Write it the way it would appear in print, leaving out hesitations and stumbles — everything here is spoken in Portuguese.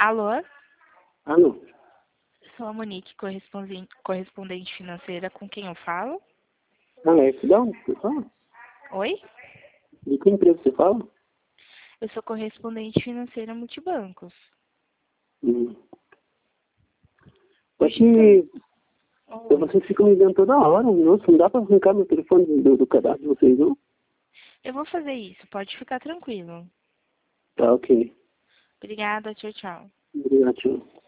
Alô? Alô? Sou a Monique, correspondente financeira. Com quem eu falo? Alex, da onde você fala? Oi? De que empresa você fala? Eu sou correspondente financeira multibancos. Hum. É Hoje que Oi. vocês ficam me ligando toda hora. Nossa, não dá pra arrancar meu telefone do cadastro de vocês, não? Eu vou fazer isso, pode ficar tranquilo. Tá, ok. Obrigada, tchau, tchau. Obrigado, tchau.